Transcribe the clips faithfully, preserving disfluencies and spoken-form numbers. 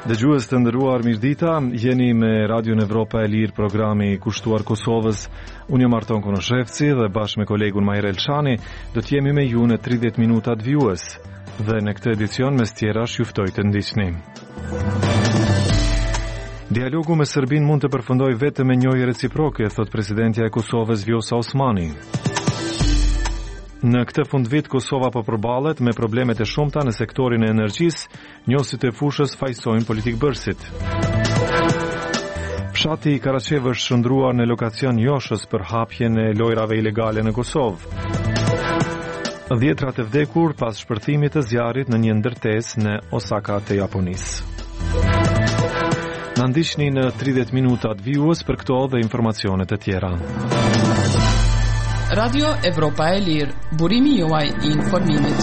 Dëgjues të nderuar, mirëdita, jeni me Radion Evropa e Lirë, programi i kushtuar Kosovës. Unë jam Arton Konoshevci dhe bashkë me kolegun Mahir Elçani do të jemi me ju në tridhjetë minutat vijues. Dhe në këtë edicion mes tjerash ju ftoj të ndiqni. Dialogu me Serbinë mund të përfundojë vetëm me njohje reciproke, thot presidentja e Kosovës Vjosa Osmani. Në këtë fundvit, Kosova po përballet me problemet e shumta në sektorin e energjisë, njohësit e fushës fajsojnë politikë bërësit. Fshati i Karaqevë është shndruar në lokacion Joshës për hapjen e lojrave ilegale në Kosovë. Dhjetrat e vdekur pas shpërthimit të zjarrit në një ndërtesë në Osaka të Japonisë. Na ndiqni në tridhjetë minutat vijues për këto dhe informacione të tjera. Radio Evropa e Lirë, burimi juaj i informimit.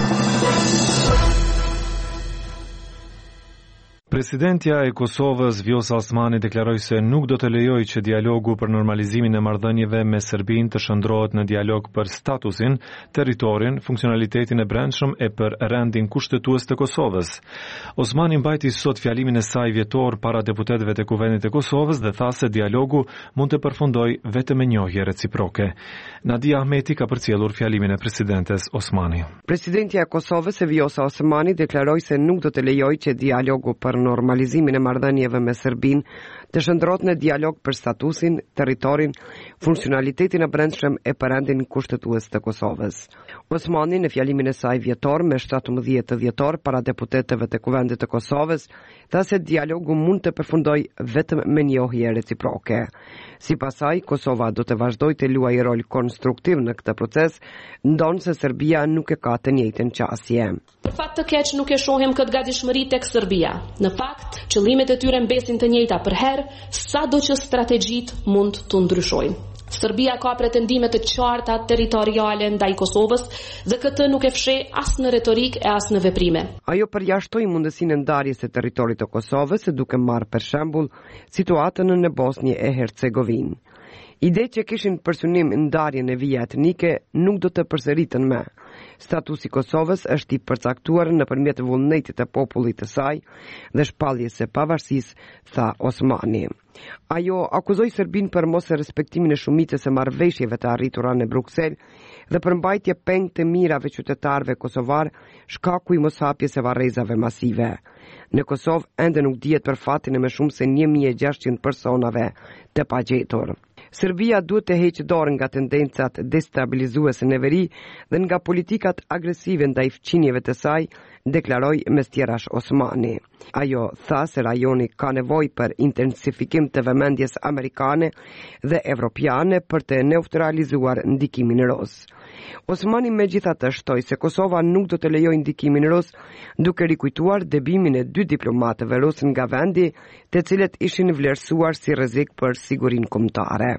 Presidentja e Kosovës Vjosa Osmani deklaroi se nuk do të lejojë që dialogu për normalizimin e marrëdhënieve me Serbinë të shndrohet në dialog për statusin, territorin, funksionalitetin e brendshëm e për rendin kushtetues të Kosovës. Osmani mbajti sot fjalimin e saj vjetor para deputetëve të Kuvendit të Kosovës dhe tha se dialogu mund të përfundojë vetëm me njohje reciproke. Nadia Ahmeti ka përcjellur fjalimin e presidentes Osmani. Presidentja e Kosovës Vjosa Osmani deklaroi se nuk do të lejojë që dialogu për normalizimin e marrëdhënieve me Serbinë të shndrohet në dialog për statusin, territorin, funksionalitetin e brendshëm e për rendin kushtetues të Kosovës. Osmani në fjalimin e saj vjetor me shtatëmbëdhjetë dhjetor para deputetëve të Kuvendit të Kosovës tha se dialogu mund të përfundojë vetëm me njohje reciproke. Sipas saj, Kosova do të vazhdojë të luajë rol konstruktiv në këtë proces, ndonse Serbia nuk e ka të njëjtën qasje. Për fat të keq nuk e shohim këtë gatishmëri tek Serbia. Në fakt, qëllimet e tyre mbesin të njëjta për herë, sado që strategjitë mund të ndryshojnë. Serbia ka pretendime të qarta territoriale ndaj Kosovës dhe këtë nuk e fsheh as në retorik e as në veprime. Ajo përjashtoi mundësinë e ndarjes së territorit të Kosovës duke marrë për shembull situatën në Bosnjë e Hercegovinë. Ide që kishin për synim ndarjen e vija etnike nuk do të përsëriten më. Statusi i Kosovës është i përcaktuar nëpërmjet vullnetit të popullit të saj dhe shpalljes së pavarësisë, tha Osmani. Ajo akuzoi Serbinë për mos respektimin e shumicës së marrëveshjeve të arritura në Bruksel dhe për mbajtje peng të mirave qytetarëve kosovar, shkaku i moshapjes së varrezave masive. Në Kosovë ende nuk dihet për fatin e më shumë se një mijë e gjashtëqind personave të pagjetur. Serbia duhet të heqë dorë nga tendencat destabilizuese në veri dhe nga politikat agresive ndaj fqinjeve të saj, deklaroi mes tjerash Osmani. Ajo tha se rajoni ka nevojë për intensifikim të vëmendjes amerikane dhe evropiane për të neutralizuar ndikimin rus. Osmani megjithatë shtoi se Kosova nuk do të lejojë ndikimin rus, duke rikujtuar dëbimin e dy diplomatëve rusë nga vendi, të cilët ishin vlerësuar si rrezik për sigurinë kombëtare.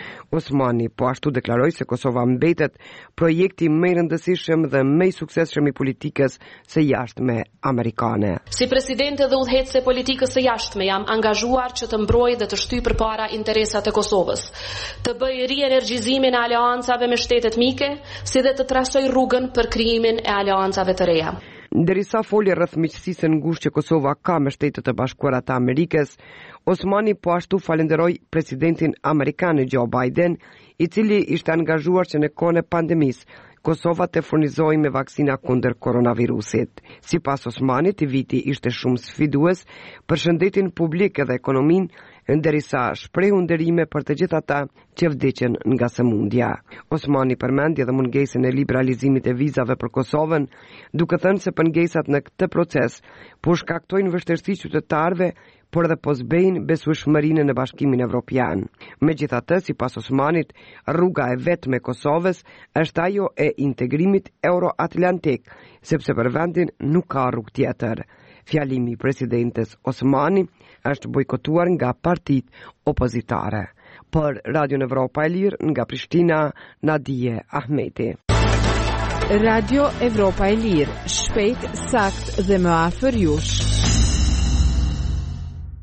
Osmani po ashtu deklaroi se Kosova mbetet projekti më i rëndësishëm dhe më i suksesshëm i politikës së jashtme amerikane. Si presidente dhe udhëheqëse e politikës së jashtme jam angazhuar që të mbroj dhe të shtyj përpara interesat e Kosovës, të bëj rienergjizimin e aleancave me shtetet mike, si dhe të trasoj rrugën për krijimin e aleancave të reja. Ndërsa foli rreth miqësisë së ngushtë që Kosova ka me Shtetet e Bashkuara të Amerikës, Osmani po ashtu falenderoi presidentin amerikan Joe Biden, i cili ishte angazhuar që në kohën e pandemisë Kosova të furnizojë me vaksina kundër koronavirusit. Sipas Osmanit, viti ishte shumë sfidues për shëndetin publik dhe ekonominë, ndërsa shprehu nderime për të gjithë ata që vdiqën nga sëmundja. Osmani përmendi edhe mungesën e liberalizimit e vizave për Kosovën, duke thënë se pengesat në këtë proces po shkaktojnë vështirësi qytetarëve, por edhe po zbejnë besueshmërinë në Bashkimin Evropian. Megjithatë, sipas Osmanit, rruga e vetme e Kosovës është ajo e integrimit euroatlantik, sepse për vendin nuk ka rrugë tjetër. Fjalimi i presidentes Osmani është bojkotuar nga partitë opozitare. Për Radio Evropa e Lirë nga Prishtina, Nadia Ahmeti. Radio Evropa e Lirë, shpejt, sakt dhe më afër jush.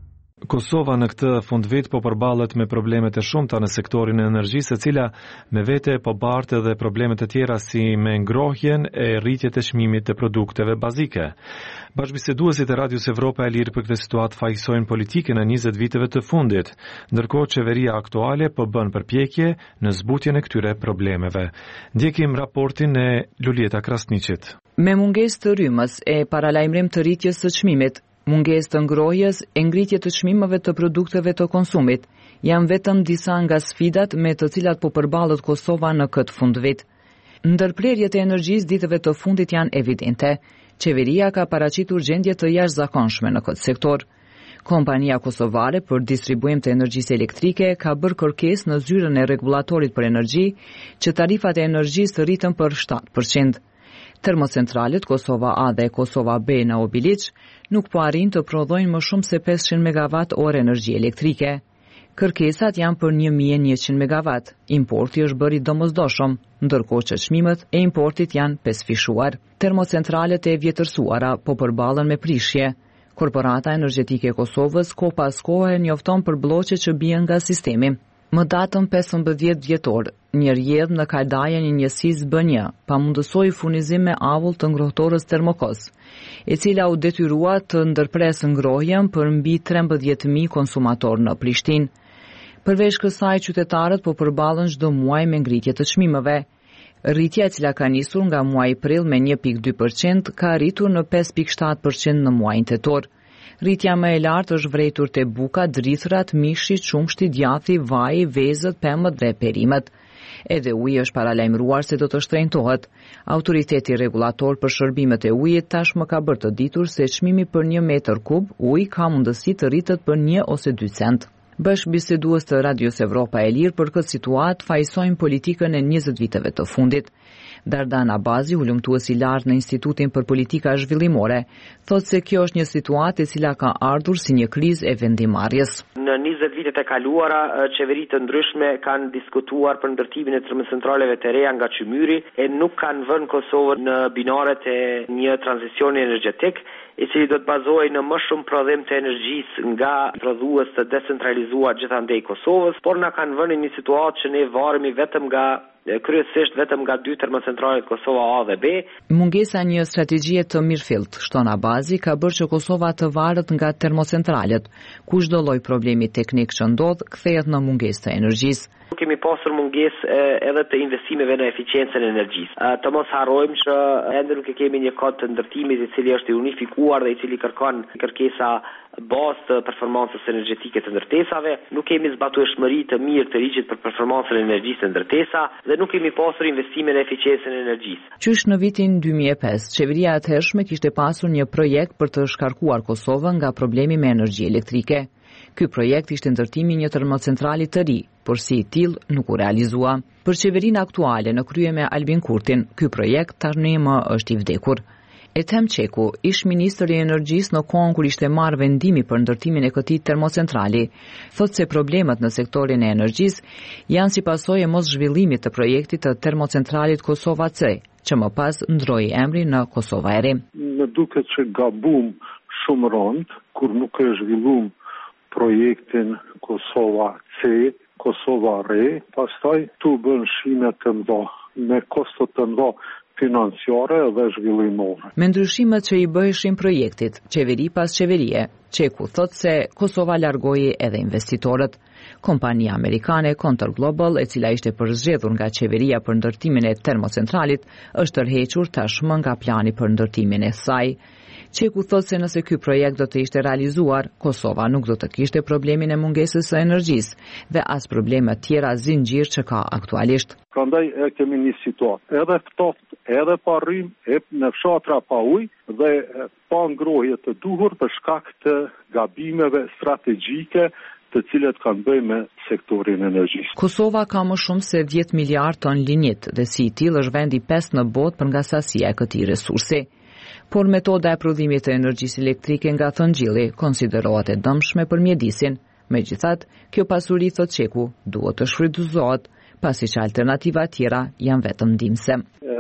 Kosova në këtë fundvit po përballet me problemet e shumta në sektorin e energjisë, e cila me vete po bartë edhe problemet e tjera si me ngrohjen e rritjet e çmimit të produkteve bazike. Bashkëbiseduesit e Radios Evropa e Lirë për këtë situatë fajsojnë politikën e njëzet viteve të fundit, ndërkohë qeveria aktuale po bën përpjekje në zbutjen e këtyre problemeve. Ndjekim raportin e Lulieta Krasniqit. Me mungesë të rrymës e paralajmërim të rritjes së çmimit, mungesë të ngrohjes e ngritje të çmimeve të produkteve të konsumit janë vetëm disa nga sfidat me të cilat po përballet Kosova në këtë fundvit. Ndërprerjet e energjisë ditëve të fundit janë evidente. Qeveria ka paraqitur gjendje të jashtëzakonshme në këtë sektor. Kompania kosovare për distribuim të energjisë elektrike ka bërë kërkesë në zyrën e rregullatorit për energji që tarifat e energjisë të rritën për shtatë përqind. Termocentralet Kosova A dhe Kosova B në Obiliq nuk po arrin të prodhojnë më shumë se pesëqind megawatt orë energji elektrike. Kërkesat janë për një mijë e njëqind megawatt. Importi është bërë i domosdoshëm, ndërkohë që çmimet e importit janë pesëfishuar. Termocentralet e vjetërsuara po përballen me prishje. Korporata Energjetike e Kosovës ko pas kohe njofton për bloqe që bien nga sistemi. Më datën pesëmbëdhjetë dhjetor, një rjedh në kaldajen e njësisë B një pamundësoi furnizim me avull të ngrohtorës Termokos, e cila u detyrua të ndërpresë ngrohjen për mbi trembëdhjetë mijë konsumator në Prishtinë. Përveç kësaj, qytetarët po përballen çdo muaj me ngritje të çmimeve. Rritja e cila ka nisur nga muaji prill me një pikë dy përqind ka arritur në pesë pikë shtatë përqind në muajin tetor. Rritja më e lartë është vërejtur te buka, drithërat, mishi, qumshti, djathi, vaji, vezët, pemët dhe perimet. Edhe uji është paralajmëruar se do të shtrenjtohet. Autoriteti rregullator për shërbimet e ujit tashmë ka bërë të ditur se çmimi për një metër kub ujë ka mundësi të rritet për një ose dy cent. Bashkëbisedues të Radios Evropa e Lirë për këtë situatë fajsojnë politikën e njëzet viteve të fundit. Dardan Abazi, hulumtues i lartë në Institutin për Politika Zhvillimore, thotë se kjo është një situatë e cila ka ardhur si një krizë e vendimarrjes. Në njëzet vitet e kaluara, qeveritë të ndryshme kanë diskutuar për ndërtimin e termocentraleve të reja nga Qymyri e nuk kanë vënë Kosovën në binaret e një tranzicioni energjetik, i cili do të bazohej në më shumë prodhim të energjisë nga prodhues të decentralizuar gjithandej Kosovës, por na kanë vënë në një situatë që ne varemi vetëm nga kryesisht vetëm nga dy termocentralet Kosova A dhe B. Mungesa një strategjie të mirëfillt, shton Abazi, ka bërë që Kosova të varet nga termocentralet, ku çdo lloj problemi teknik që ndodh kthehet në mungesë të energjisë. Nuk kemi pasur mungesë edhe të investimeve në eficiencën e energjisë. Të mos harrojmë që ende nuk e kemi një kod të ndërtimit i cili është i unifikuar dhe i cili kërkon kërkesa bazë të performancës energjetike të ndërtesave, nuk kemi zbatueshmëri të mirë të ligjit për performancën e energjisë të ndërtesa dhe nuk kemi pasur investime në eficiencën e energjisë. Qysh në vitin dy mijë e pesë, qeveria e atëhershme kishte pasur një projekt për të shkarkuar Kosovën nga problemi me energji elektrike. Ky projekt ishte ndërtimi një termocentrali të ri, por si i tillë nuk u realizua. Për qeverinë aktuale në krye me Albin Kurtin, ky projekt tashmë më është i vdekur. Ethem Çeku, ish ministër i energjisë në kohën kur ishte marrë vendimi për ndërtimin e këtij termocentrali, thotë se problemet në sektorin e energjisë janë si pasojë e mos zhvillimit të projektit të termocentralit Kosova C, që më pas ndroi emrin në Kosova e Re. Më duket që gabum shumë rënd kur nuk e zhvilluam projektin Kosova C, Kosova Re, pastaj tu bën shime të mëdha me kosto të mëdha financiare dhe zhvillimore. Me ndryshimet që i bëheshin projektit, qeveri pas qeverie, Çeku thotë se Kosova largoi edhe investitorët. Kompania amerikane Contour Global, e cila ishte përzgjedhur nga qeveria për ndërtimin e termocentralit, është tërhequr tashmë nga plani për ndërtimin e saj. Çeku thotë se nëse ky projekt do të ishte realizuar, Kosova nuk do të kishte problemin e mungesës së energjisë dhe as probleme të tjera zinxhir që ka aktualisht. Prandaj e kemi një situatë edhe ftoft, edhe pa rrym, e në fshatra pa ujë dhe pa ngrohje të duhur për shkak të gabimeve strategjike të cilat kanë bëjë me sektorin e energjisë. Kosova ka më shumë se dhjetë miliard ton linjit dhe si i tillë është vendi pesë në botë për nga sasia e këtij resursi. Por metoda e prodhimit të energjisë elektrike nga thongjilli konsiderohet e dëmshme për mjedisin. Megjithatë, kjo pasuri, thotë Çeku, duhet të shfrytëzohet, pasi që alternativa tjera janë vetëm ndihmëse.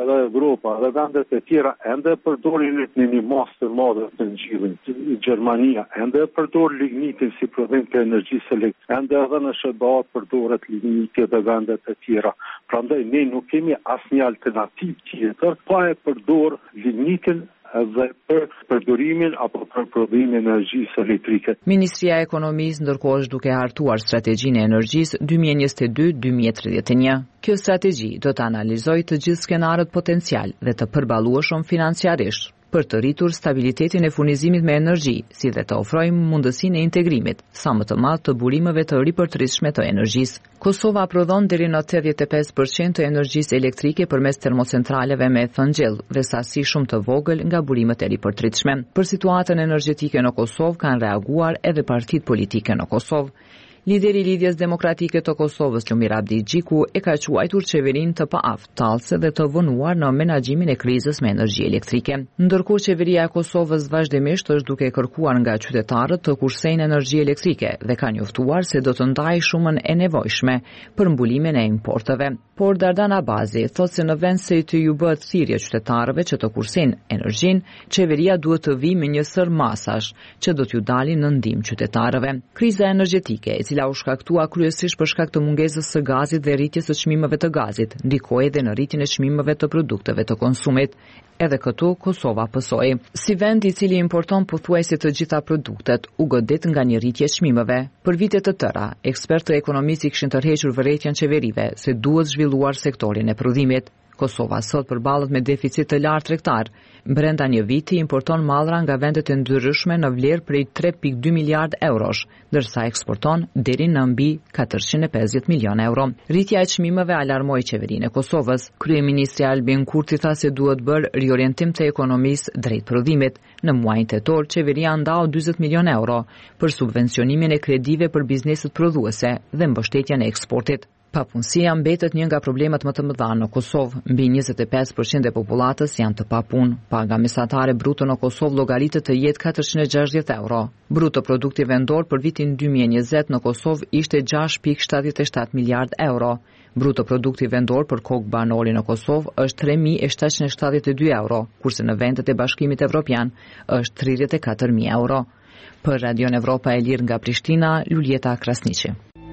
edhe Evropa dhe vendet e tjera ende përdorin në një masë të madhe të ngjillit. Gjermania ende përdor lignitin si prodhim të energjisë elektrike, ende edhe në S B A përdoret ligniti dhe vendet e tjera. Prandaj ne nuk kemi asnjë alternativë tjetër pa e përdor lignitin dhe për përdorimin apo për prodhimin e energjisë elektrike. Ministria e Ekonomisë ndërkohë është duke hartuar strategjinë e energjisë dy mijë e njëzet e dy deri dy mijë e tridhjetë e një. Kjo strategji do të analizojë të gjithë skenarët potencial dhe të përballueshëm financiarisht për të rritur stabilitetin e furnizimit me energji, si dhe të ofrojmë mundësinë e integrimit sa më të madh të burimeve të ripërtritshme të energjisë. Kosova prodhon deri në tetëdhjetë e pesë përqind të energjisë elektrike përmes termocentraleve me thëngjell dhe sasi shumë të vogël nga burimet e ripërtritshme. Për situatën energjetike në Kosovë kanë reaguar edhe partitë politike në Kosovë. Lideri i Lidhjes Demokratike të Kosovës, Lumir Abdi Xhiku, e ka quajtur qeverinë të paaft, tallëse dhe të vonuar në menaxhimin e krizës me energji elektrike. Ndërkohë qeveria e Kosovës vazhdimisht është duke kërkuar nga qytetarët të kursejnë energji elektrike dhe ka njoftuar se do të ndajë shumën e nevojshme për mbulimin e importeve. Por Dardan Abazi thotë se në vend se të ju bëhet thirrje qytetarëve që të kursejnë energjinë, qeveria duhet të vijë me një sër masash që do t'ju dalin në ndihmë qytetarëve. Kriza energjetike, e cila u shkaktua kryesisht për shkak të mungesës së gazit dhe rritjes së çmimeve të gazit, ndikoi edhe në rritjen e çmimeve të produkteve të konsumit. Edhe këtu Kosova pësoi. Si vend i cili importon pothuajse të gjitha produktet, u godit nga një rritje çmimeve. Për vite të tëra, ekspertë ekonomistë kishin tërhequr vërejtjen qeverive se duhet zhvilluar sektorin e prodhimit. Kosova sot përballet me deficit të lartë tregtar. Brenda një viti importon mallra nga vendet e ndryshme në vlerë prej tre pikë dy miliard eurosh, ndërsa eksporton deri në mbi katërqind e pesëdhjetë milion euro. Rritja e çmimeve alarmoi qeverinë e Kosovës. Kryeministri Albin Kurti tha se duhet bërë riorientim të ekonomisë drejt prodhimit. Në muajin tetor, qeveria ndau dyzet milion euro për subvencionimin e kredive për bizneset prodhuese dhe mbështetjen e eksportit. Papunësia mbetet një nga problemet më të mëdha në Kosovë. Mbi njëzet e pesë përqind e popullatës janë të papunë. Paga mesatare bruto në Kosovë llogaritet të jetë katërqind e gjashtëdhjetë euro. Bruto produkti vendor për vitin dy mijë e njëzet në Kosovë ishte gjashtë pikë shtatëdhjetë e shtatë miliard euro. Bruto produkti vendor për kokë banori në Kosovë është tre mijë e shtatëqind e shtatëdhjetë e dy euro, kurse në vendet e Bashkimit Evropian është tridhjetë e katër mijë euro. Për Radion Evropa e Lirë nga Prishtina, Luljeta Krasniqi.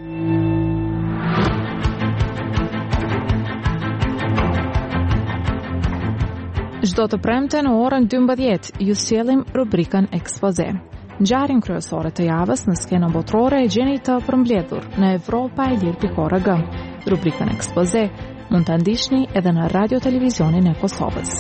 Çdo të premte në orën dymbëdhjetë ju sjellim rubrikën Ekspoze. Ngjarjen kryesore të javës në skenën botërore e gjeni të përmbledhur në evropa e lirë pikë org. Rubrikën Ekspoze mund ta ndiqni edhe në Radio Televizionin e Kosovës.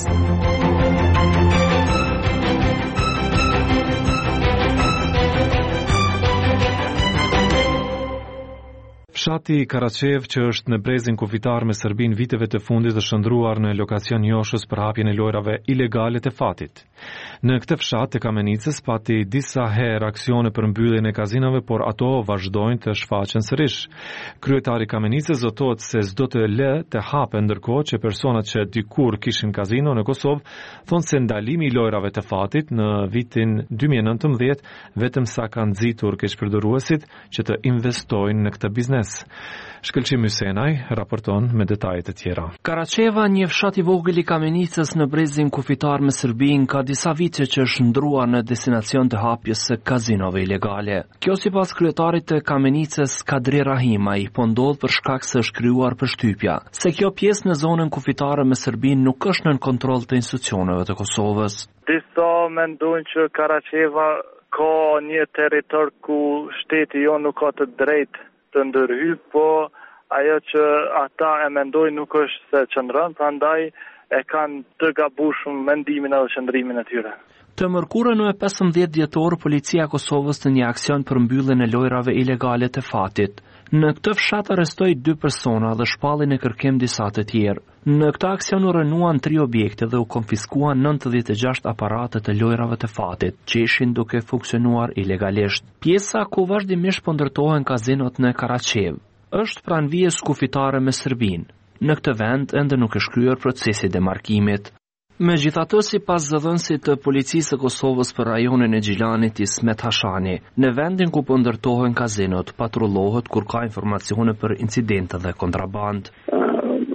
Fshati Karaçev, që është në brezin kufitar me Serbinë viteve të fundit, është shndruar në lokacion joshës për hapjen e lojrave ilegale të fatit. Në këtë fshat të Kamenicës pati disa herë aksione për mbylljen e kazinove, por ato vazhdojnë të shfaqen sërish. Kryetari i Kamenicës zotohet se s'do të lë të hapen, ndërkohë që personat që dikur kishin kazino në Kosovë thonë se ndalimi i lojrave të fatit në vitin dy mijë e nëntëmbëdhjetë vetëm sa ka nxitur keqpërdoruesit që të investojnë në këtë biznes. Shkëlqim Hysenaj raporton me detajet e tjera. Karaçeva, një fshat i vogël i Kamenicës në brezin kufitar me Serbinë, ka disa vite që është ndruar në destinacion të hapjes së kazinove ilegale. Kjo sipas kryetarit të Kamenicës, Kadri Rahimaj, po ndodh për shkak se është krijuar përshtypja se kjo pjesë në zonën kufitare me Serbinë nuk është nën kontroll të institucioneve të Kosovës. Disa mendojnë që Karaçeva ka një territor ku shteti jo nuk ka të drejtë të ndërhyj, po ajo që ata e mendojnë nuk është se qëndron, prandaj e kanë të gabuar mendimin edhe qëndrimin e tyre. Të mërkurën e pesëmbëdhjetë dhjetor, policia e Kosovës në një aksion për mbylljen e lojrave ilegale të fatit. Në këtë fshat arrestoi dy persona dhe shpalli në kërkim disa të tjerë. Në këtë aksion u rënuan tri objekte dhe u konfiskuan nëntëdhjetë e gjashtë aparate të lojrave të fatit, që ishin duke funksionuar ilegalisht. Pjesa ku vazhdimisht po ndërtohen kazinot në Karaçev është pranë vijës kufitare me Serbinë. Në këtë vend ende nuk është kryer procesi demarkimit. Megjithatë, sipas zëdhënësit të policisë së Kosovës për rajonin e Gjilanit, Ismet Hashani, në vendin ku po ndërtohen kazinot patrullohet kur ka informacione për incidente dhe kontraband.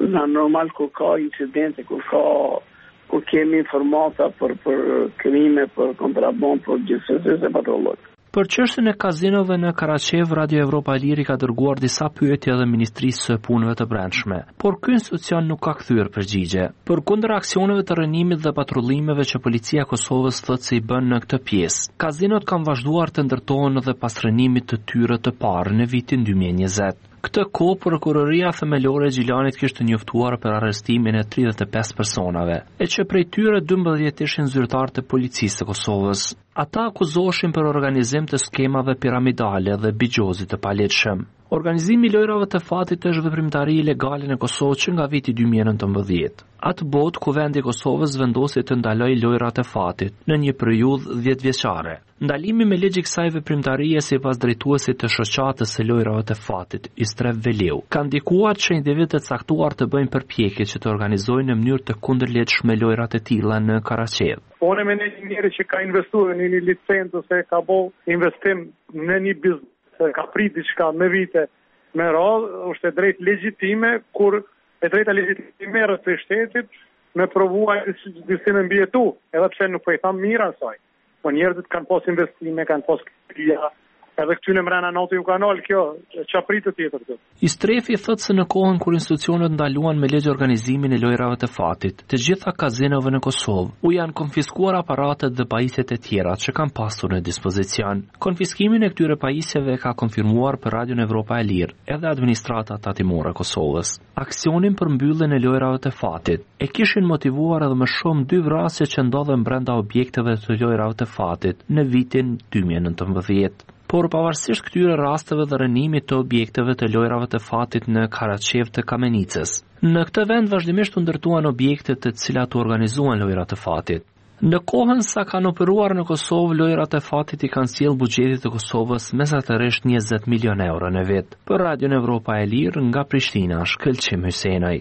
Na normal kur ka incidente, kur ka kur kemi informata për për krime, për kontraband, për gjithsesi se patrollojmë. Për çështjen e kazinove në Karaçev, Radio Evropa e Lirë ka dërguar disa pyetje edhe Ministrisë së Punëve të Brendshme, por ky institucion nuk ka kthyer përgjigje. Përkundër aksioneve të rënimit dhe patrullimeve që policia e Kosovës thotë se i bën në këtë pjesë, kazinot kanë vazhduar të ndërtohen edhe pas rënimit të tyre të parë në vitin dy mijë e njëzet. Këtë kohë, prokuroria themelore e Gjilanit kishte njoftuar për arrestimin e tridhjetë e pesë personave, e që prej tyre dymbëdhjetë ishin zyrtarë të policisë së Kosovës. Ata akuzoheshin për organizim të skemave piramidale dhe bigjozit të paligjshëm. Organizimi i lojrave të fatit është veprimtari ilegale në Kosovë që nga viti dy mijë e nëntëmbëdhjetë. Atë botë kuvendi i Kosovës vendosi të ndalojë lojrat e fatit në një periudhë dhjetëvjeçare. Ndalimi me ligj i kësaj veprimtarie sipas drejtuesit të shoqatës së lojrave të fatit, Istrev Veliu, ka ndikuar që individët e caktuar të bëjnë përpjekje që të organizojnë në mënyrë të kundërligjshme lojrat e tilla në Karaçev. Unë me një njëri që ka investuar në një licencë ose ka bërë investim në një biznes, ka prit diçka me vite me radhë, është e drejtë legjitime kur e drejta legjitime e të shtetit me provuar disi me mbjetu, edhe pse nuk po i tham mirë asaj. Po njerëzit kanë pas investime, kanë pas krija, edhe këtyne mrena natë ju kanal kjo, që apritë tjetër të. Istrefi thëtë se në kohën kur institucionet ndaluan me legj organizimin e lojrave të fatit, të gjitha kazinove në Kosovë, u janë konfiskuar aparatet dhe pajisjet e tjera që kanë pasur në dispozicion. Konfiskimin e këtyre pajisjeve ka konfirmuar për Radion Evropa e Lirë edhe administrata tatimore e Kosovës. Aksionin për mbylljen e lojrave të fatit e kishin motivuar edhe më shumë dy vrasje që ndodhen brenda objekteve të lojrave të fatit në vitin dy mijë e nëntëmbëdhjetë. Por pavarësisht këtyre rasteve dhe rënimit të objekteve të lojrave të fatit në Karaçev të Kamenicës, në këtë vend vazhdimisht u ndërtuan objekte të cilat u organizuan lojrat të fatit. Në kohën sa kanë operuar në Kosovë, lojrat e fatit i kanë sjell buxhetit të Kosovës mesatërisht njëzet milion euro në vit. Për Radion Evropa e Lirë nga Prishtina, Shkëlqim Hysenaj.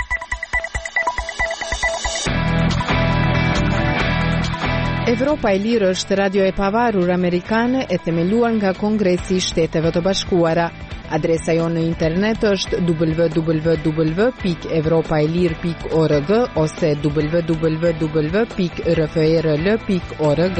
Evropa e Lirë është radio e pavarur amerikane e themeluar nga Kongresi i Shteteve të Bashkuara. Adresa jonë në internet është w w w pikë evropaelir pikë org ose w w w pikë r f r l pikë org.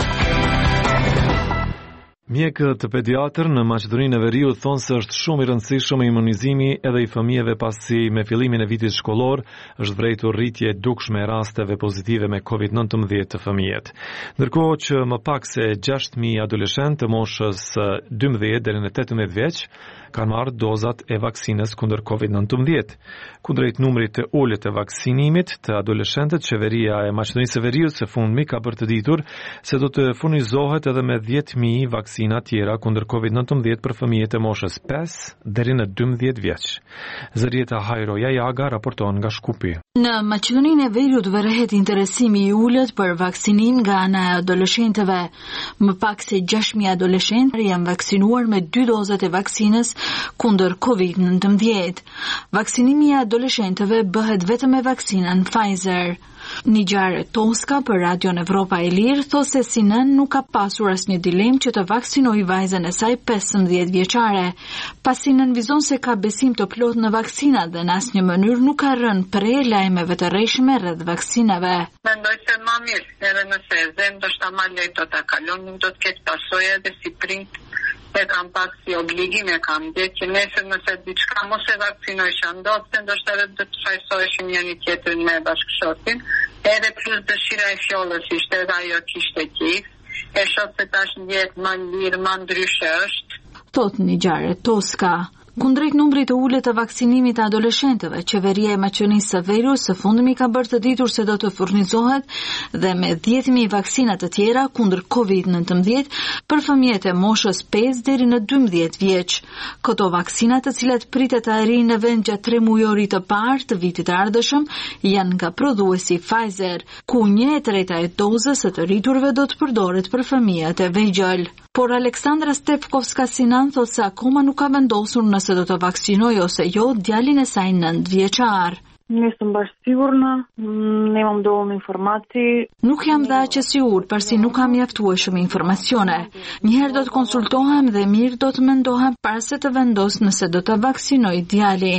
Mjekët të pediatër në Maqedoninë e Veriut thonë se është shumë i rëndësishëm imunizimi edhe i fëmijëve pasi me fillimin e vitit shkollor është vërejtur rritje e dukshme e rasteve pozitive me kovid nëntëmbëdhjetë të fëmijët. Ndërkohë që më pak se gjashtë mijë adoleshentë të moshës dymbëdhjetë deri në tetëmbëdhjetë vjeç kanë marrë dozat e vaksinës kundër kovid nëntëmbëdhjetë. Kundrejt numrit të ulët të vaksinimit të adoleshentët, qeveria e Maqedonisë së Veriut së fundmi ka bërë të ditur se do të furnizohet edhe me dhjetë mijë vaksina tjera kundër kovid nëntëmbëdhjetë për fëmijët e moshës pesë deri në dymbëdhjetë vjeç. Zërieta Hajro Jajaga raporton nga Shkupi. Në Maqedoninë e Veriut vërehet interesimi i ulët për vaksinim nga ana e adoleshentëve. Më pak se gjashtë mijë adoleshentë janë vaksinuar me dy dozat e vaksinës kundër kovid nëntëmbëdhjetë. Vaksinimi i adoleshentëve bëhet vetëm me vaksinën Pfizer. Nigjar Toska për Radion Evropa e Lirë thosë se si nën nuk ka pasur asnjë dilemë që të vaksinojë vajzën e saj pesëmbëdhjetë vjeçare, pasi nënvizon se ka besim të plot në vaksina dhe në asnjë mënyrë nuk ka rënë pre lajmeve të rreshme rreth vaksinave. Mendoj se më mirë, edhe nëse e zem do shta ma lejt do ta kalon, nuk do të ketë pasojë edhe si print. E kam pak si obligim e kam dhe që nesër nëse diçka mos e vaksinojsha ndodhë se ndoshta edhe do të fajsoheshim njëri tjetrin me bashkëshortin, edhe plus dëshira e fjollës ishte edhe ajo kishte qejf, e shoh se tash ndjehet më lirë, më ndryshe është. Thot Nigjar Toska. Kundrejt numrit të ulët të vaksinimit të adoleshentëve, qeveria e Maqedonisë së Veriut së fundmi ka bërë të ditur se do të furnizohet dhe me dhjetë mijë vaksina të tjera kundër kovid nëntëmbëdhjetë për fëmijët e moshës pesë deri në dymbëdhjetë vjeç. Këto vaksina, të cilat pritet të arrijnë në vend gjatë tre mujorit të parë të vitit të ardhshëm, janë nga prodhuesi Pfizer, ku një e treta e dozës së të rriturve do të përdoret për fëmijët e vegjël. Por Aleksandra Stefkovska Sinan thot se akoma nuk ka vendosur nëse do të vaksinoj ose jo djalin e saj nëntë vjeçar. Nisëm bash sigurna, nemam dovoljno informacji. Nuk jam dhe aq e sigurt, pasi nuk kam mjaftueshëm informacione. Njëherë do të konsultohem dhe mirë do të mendohem para se të vendos nëse do të vaksinoj djalin,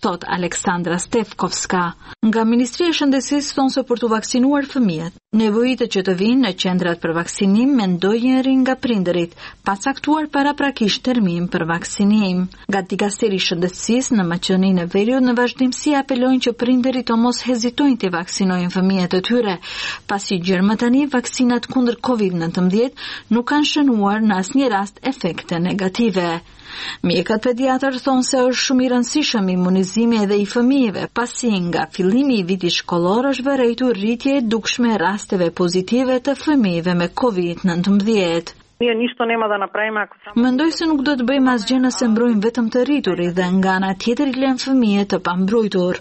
thot Aleksandra Stefkovska. Nga Ministria e Shëndetësisë thonë se për të vaksinuar fëmijët, nevojitet që të vinë në qendrat për vaksinim mendojnë nga prindërit, pa caktuar paraprakisht termin për vaksinim. Nga Dikasteri i Shëndetësisë në Maqedoninë e Veriut në vazhdimsi apelojnë që prindërit të mos hezitojnë të vaksinojnë fëmijët e tyre, pasi gjërmë tani vaksinat kundër kovid nëntëmbëdhjetë nuk kanë shënuar në asnjë rast efekte negative. Mjekët pediatër thonë se është shumë i rëndësishëm imunizimi edhe i fëmijëve, pasi nga fillimi i vitit shkollor është vërejtur rritje e dukshme e rasteve pozitive të fëmijëve me kovid nëntëmbëdhjetë. Mendoj se nuk do të bëjmë asgjë nëse mbrojmë vetëm të rriturit dhe nga ana tjetër i lëmë fëmijët të pambrojtur.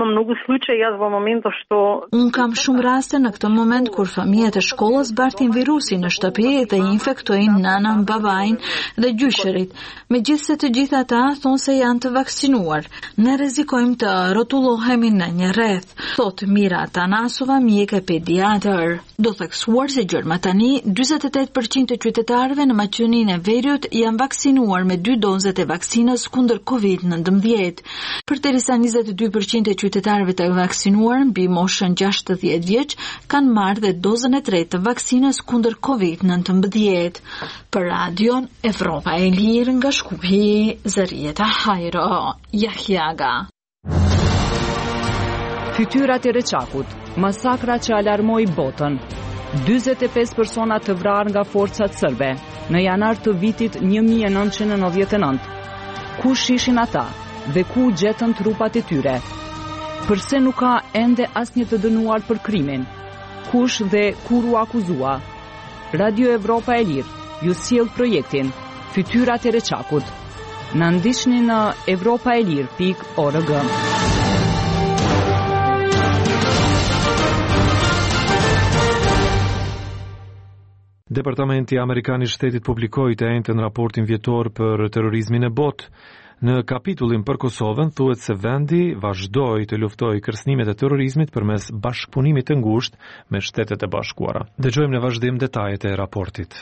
Unë kam shumë raste në këtë moment kur fëmijët e shkollës bartin virusin në shtëpi dhe i infektojnë nanën, babain dhe gjyshërit. Megjithse të gjithë ata thonë se janë të vaksinuar. Ne rrezikojmë të rrotullohemi në një rreth, thot Mira Tanasova, mjeke pediatër. Do theksuar se gjërma tani dyzet e tetë përqind të qytetarëve në Maqedoninë e Veriut janë vaksinuar me dy dozat e vaksinës kundër kovid nëntëmbëdhjetë. Përderisa njëzet e dy përqind e qytetarëve të vaksinuar mbi moshën gjashtëdhjetë vjeç kanë marrë dhe dozën e tretë të vaksinës kundër kovid nëntëmbëdhjetë. Për Radion Evropa e Lirë nga Shkupi, Zarieta Hajro, Jahjaga. Fytyrat e Reçakut, masakra që alarmoi botën. dyzet e pesë persona të vrarë nga forcat serbe në janar të vitit një mijë e nëntëqind e nëntëdhjetë e nëntë. Kush ishin ata dhe ku gjetën trupat e tyre? Përse nuk ka ende asnjë të dënuar për krimin? Kush dhe kur u akuzua? Radio Evropa e Lirë ju sjell projektin Fytyrat e Reçakut. Na ndiqni në evropaelir pikë org. Departamenti Amerikan i Shtetit publikoi të njëjtën raportin vjetor për terrorizmin e botë. Në kapitullin për Kosovën thuhet se vendi vazhdoi të luftojë kërcënimet e terrorizmit përmes bashkëpunimit të ngushtë me Shtetet e Bashkuara. Dëgjojmë në vazhdim detajet e raportit.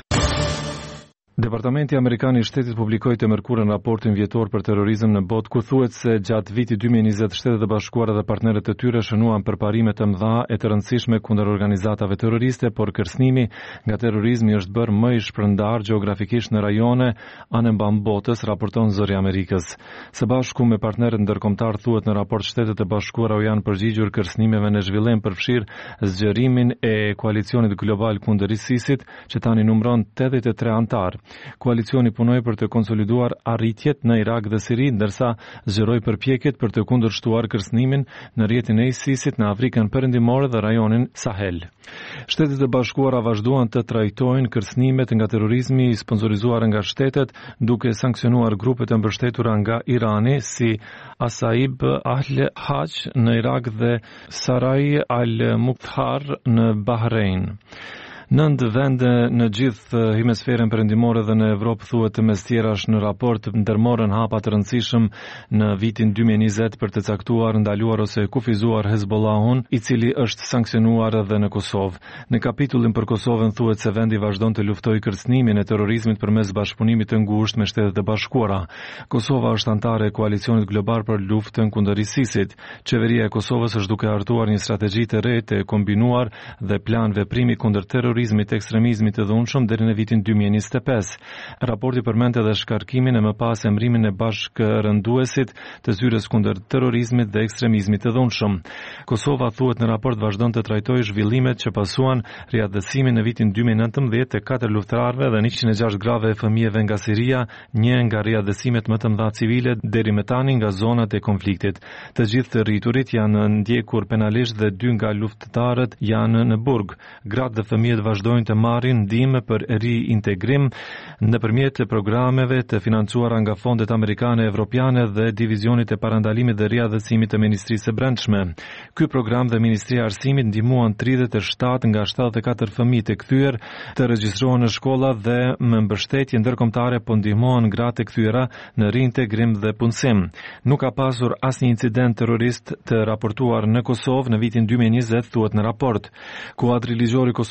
Departamenti Amerikan i Shtetit publikoi të mërkurën raportin vjetor për terrorizëm në botë, ku thuhet se gjatë vitit dy mijë e njëzet Shtetet e Bashkuara dhe partnerët e tyre shënuan përparime të mëdha e të rëndësishme kundër organizatave terroriste, por kërcënimi nga terrorizmi është bërë më i shpërndar gjeografikisht në rajone anë mban botës, raporton Zëri i Amerikës. Së bashku me partnerët ndërkombëtar thuhet në raport Shtetet e Bashkuara u janë përgjigjur kërcënimeve në zhvillim përfshir zgjerimin e koalicionit global kundër ISIS-it, që tani numëron tetëdhjetë e tre antar. Koalicioni punoi për të konsoliduar arritjet në Irak dhe Siri, ndërsa zgjeroi përpjekjet për të kundërshtuar kërcënimin në rrjetin e ISIS-it në Afrikën Perëndimore dhe rajonin Sahel. Shtetet e Bashkuara vazhduan të trajtojnë kërcënimet nga terrorizmi i sponsorizuar nga shtetet, duke sankcionuar grupet e mbështetura nga Irani si Asaib al-Hajj në Irak dhe Sarai al-Mukthar në Bahrein. Nënd vende në gjithë hemisferën perëndimore dhe në Evropë thuhet të mes tjerash në raport ndërmorën hapa të rëndësishëm në vitin dy mijë e njëzet për të caktuar, ndaluar ose kufizuar Hezbollahun, i cili është sankcionuar edhe në Kosovë. Në kapitullin për Kosovën thuhet se vendi vazhdon të luftojë kërcënimin e terrorizmit përmes bashkëpunimit të ngushtë me Shtetet e Bashkuara. Kosova është antare e koalicionit global për luftën kundër ISIS-it. Qeveria e Kosovës është duke hartuar një strategji të re të kombinuar dhe plan veprimi kundër terrorizmit terrorizmit, ekstremizmit të dhunshëm deri në vitin dy mijë e njëzet e pesë. Raporti përmend edhe shkarkimin e më pas emrimin e bashkërënduesit të zyrës kundër terrorizmit dhe ekstremizmit të dhunshëm. Kosova thuhet në raport vazhdon të trajtojë zhvillimet që pasuan riadësimin në vitin dy mijë e nëntëmbëdhjetë të katër luftarëve dhe njëqind e gjashtë grave e fëmijëve nga Siria, një nga riadësimet më të mëdha civile deri më tani nga zonat e konfliktit. Të gjithë të rriturit janë ndjekur penalisht dhe dy nga luftëtarët janë në burg. Gratë dhe fëmijët vazhdojnë të marrin ndihmë për riintegrim nëpërmjet programeve të financuara nga fondet amerikane, evropiane dhe divizionit e parandalimit dhe riadhësimit të Ministrisë së Brendshme. Ky program dhe Ministria e Arsimit ndihmuan tridhjetë e shtatë nga shtatëdhjetë e katër fëmijë të kthyer të regjistrohen në shkolla dhe me mbështetje ndërkombëtare po ndihmohen gratë të kthyera në riintegrim dhe punësim. Nuk ka pasur asnjë incident terrorist të raportuar në Kosovë në vitin dy mijë e njëzet, thuhet në raport. Kuadri ligjor i Kosovës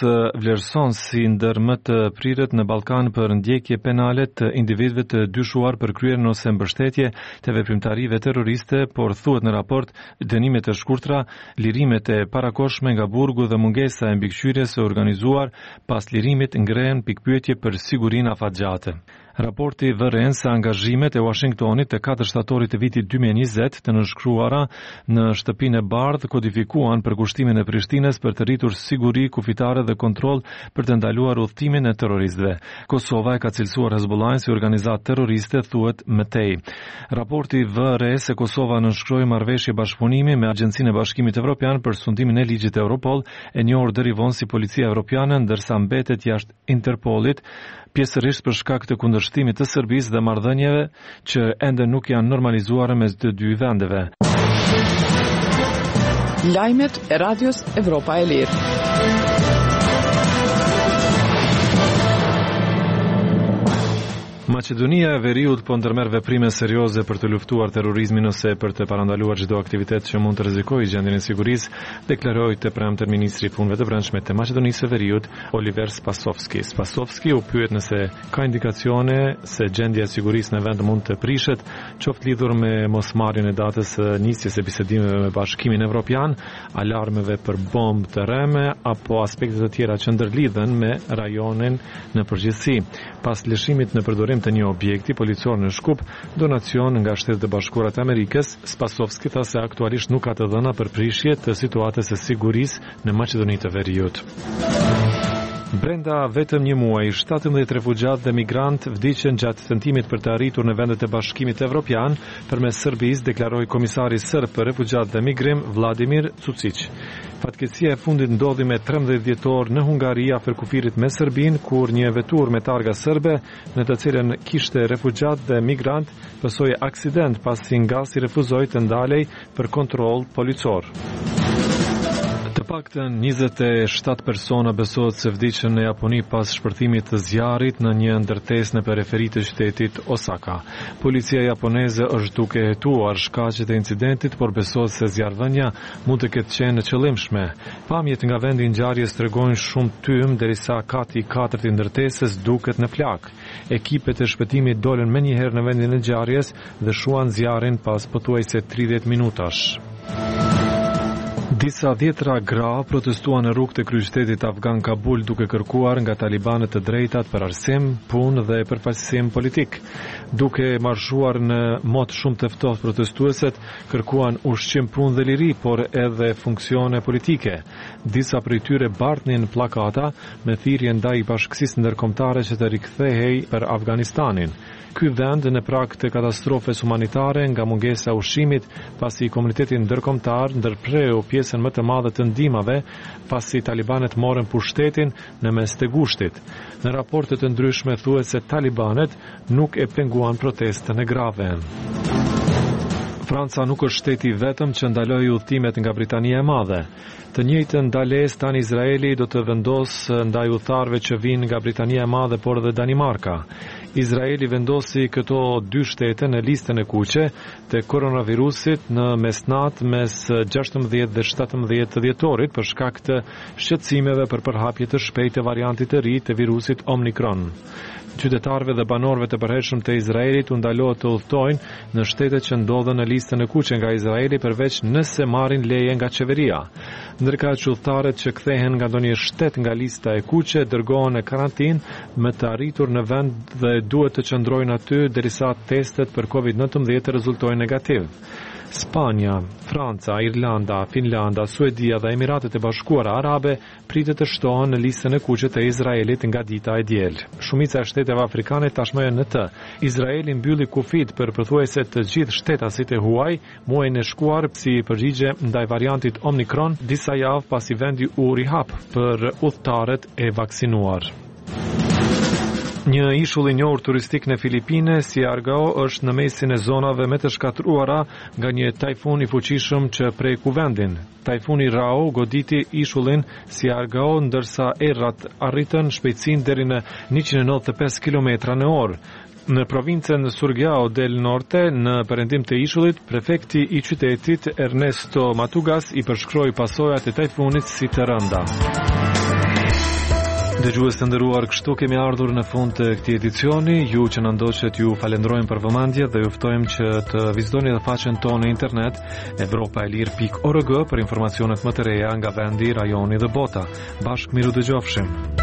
vlerëson si ndër më të prirët në Ballkan për ndjekje penale të individëve të dyshuar për kryerjen ose mbështetje të veprimtarive terroriste, por thuhet në raport dënimet e shkurtra, lirimet e parakohshme nga burgu dhe mungesa e mbikëqyrjes së organizuar pas lirimit ngrehen pikpyetje për sigurinë afatgjate. Raporti vëren se angazhimet e Washingtonit të katër shtatorit të vitit dy mijë e njëzet të nënshkruara në shtëpinë e bardhë kodifikuan përkushtimin e Prishtinës për të rritur siguri kufitare dhe kontroll për të ndaluar udhëtimin e terroristëve. Kosova e ka cilësuar Hezbollahin si organizatë terroriste, thuhet më tej. Raporti vëre se Kosova nënshkroi marrëveshje bashkëpunimi me Agjencinë e Bashkimit Evropian për sundimin e ligjit Europol, e njohur deri vonë si Policia Evropiane, ndërsa mbetet jashtë Interpolit, pjesërisht për shkak të kundërshtimit të Serbisë dhe marrëdhënieve që ende nuk janë normalizuar mes të dy vendeve. Lajmet e Radios Evropa e Lirë. Maqedonia e Veriut po ndërmerr veprime serioze për të luftuar terrorizmin ose për të parandaluar çdo aktivitet që mund të rrezikojë gjendjen e sigurisë, deklaroi të premten ministri i Punëve të Brendshme të Maqedonisë së Veriut, Oliver Spasovski. Spasovski u pyet nëse ka indikacione se gjendja e sigurisë në vend mund të prishet, qoftë lidhur me mosmarrjen e datës së nisjes së bisedimeve me Bashkimin Evropian, alarmeve për bombë të rreme apo aspekte të tjera që ndërlidhen me rajonin në përgjithësi. Pas lëshimit në përdorim të një objekti policor në Shkup, donacion nga Shtetet e Bashkuara të Amerikës, Spasovski tha se aktualisht nuk ka të dhëna për prishje të situatës së sigurisë në Maqedoninë të Veriut. Brenda vetëm një muaji, shtatëmbëdhjetë refugjat dhe migrant vdiqën gjatë tentimit për të arritur në vendet e Bashkimit Evropian përmes Serbisë, deklaroi komisari serb për refugjat dhe migrim Vladimir Cucic. Fatkeqësia e fundit ndodhi me trembëdhjetë dhjetor në Hungari afër kufirit me Serbinë, kur një vetur me targa serbe, në të cilën kishte refugjat dhe migrant, pësoi aksident pasi ngasi refuzoi të ndalej për kontroll policor. Të paktën njëzet e shtatë persona besohet se vdiqën në Japoni pas shpërthimit të zjarrit në një ndërtesë në periferi të qytetit Osaka. Policia japoneze është duke hetuar shkaqet e incidentit, por besohet se zjarrvënia mund të ketë qenë qëllimshme. Pamjet nga vendi i ngjarjes tregojnë shumë tym, derisa kati i katërt i ndërtesës duket në flak. Ekipet e shpëtimit dolën menjëherë në vendin e ngjarjes dhe shuan zjarrin pas pothuajse tridhjetë minutash. Disa dhjetra gra protestuan në rrugët e kryeqytetit afgan Kabul duke kërkuar nga talibanët të drejtat për arsim, punë dhe përfaqësim politik. Duke marshuar në mot shumë të ftohtë, protestuesit kërkuan ushqim, punë dhe liri, por edhe funksione politike. Disa prej tyre bartnin pllakata me thirrje ndaj bashkësisë ndërkombëtare që të rikthehej për Afganistanin. Ky vend në prag të katastrofës humanitare nga mungesa ushqimit, pasi komuniteti ndërkombëtar ndërpreu pjesën më të madhe të ndihmave pasi talibanët morën pushtetin në mes të gushtit. Në raporte të ndryshme thuhet se talibanët nuk e penguan protestën e grave. Franca nuk është shteti vetëm që ndaloi udhëtimet nga Britania e Madhe. Të njëjtën ndalesë tani Izraeli do të vendosë ndaj udhëtarëve që vinë nga Britania e Madhe, por edhe Danimarka. Izraeli vendosi këto dy shtete në listën e kuqe të koronavirusit në mesnatë mes gjashtëmbëdhjetë dhe shtatëmbëdhjetë dhjetorit për shkak të shqetësimeve për përhapje të shpejtë të variantit të ri të virusit Omikron. Qytetarëve dhe banorëve të përhershëm të Izraelit u ndalohet të udhtojnë në shtetet që ndodhen në listën e kuqe nga Izraeli, përveç nëse marrin leje nga qeveria. Ndërka që udhëtarët që kthehen nga ndonjë shtet nga lista e kuqe dërgohen në karantinë me të arritur në vend dhe duhet të qëndrojnë aty derisa testet për covid nëntëmbëdhjetë rezultojnë negativ. Spanja, Franca, Irlanda, Finlanda, Suedia dhe Emiratet e Bashkuara Arabe pritet të shtohen në listën e kuqe të Izraelit nga dita e diel. Shumica e shteteve afrikane tashmë janë në të. Izraeli mbylli kufit për pothuajse të gjithë shtetasit e huaj muajin e shkuar si përgjigje ndaj variantit Omikron, disa javë pasi vendi u rihap për udhëtarët e vaksinuar. Një ishull i njohur turistik në Filipine, Siargao, është në mesin e zonave me të shkatruara nga një tajfun i fuqishëm që preku vendin. Tajfuni Rao goditi ishullin Siargao, ndërsa errat arritën shpejtësinë deri në njëqind e nëntëdhjetë e pesë kilometra në orë. Në provincën Surigao del Norte, në perëndim të ishullit, prefekti i qytetit Ernesto Matugas i përshkroi pasojat e tajfunit si të rënda. Dëgjues të nderuar, kështu kemi ardhur në fund të këtij edicioni. Ju që na ndoqët ju falenderojmë për vëmendje dhe ju ftojmë që të vizitoni edhe faqen tonë në internet evropa e lirë pikë org për informacionet më të reja nga vendi, rajoni dhe bota. Bashkë miru dëgjofshim.